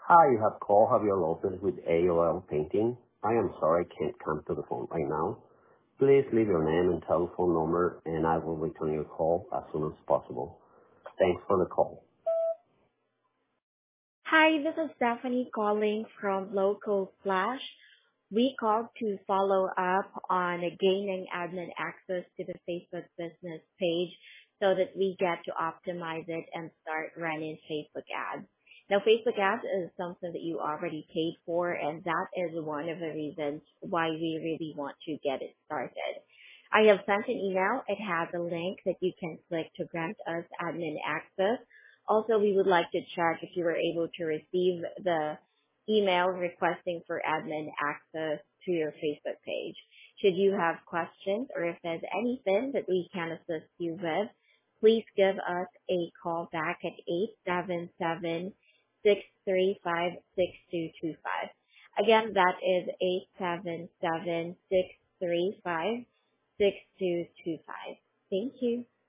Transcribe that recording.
Hi, you have called Javier Lopez with AOL Painting. I am sorry I can't come to the phone right now. Please leave your name and telephone number, and I will return your call as soon as possible. Thanks for the call. Hi, this is Stephanie calling from Local Flash. We called to follow up on gaining admin access to the Facebook business page so that we get to optimize it and start running Facebook ads. Now, Facebook ads is something that you already paid for, and that is one of the reasons why we really want to get it started. I have sent an email. It has a link that you can click to grant us admin access. Also, we would like to check if you were able to receive the email requesting for admin access to your Facebook page. Should you have questions or if there's anything that we can assist you with, please give us a call back at 877-635-6225. Again, that is 877-635-6225. Thank you.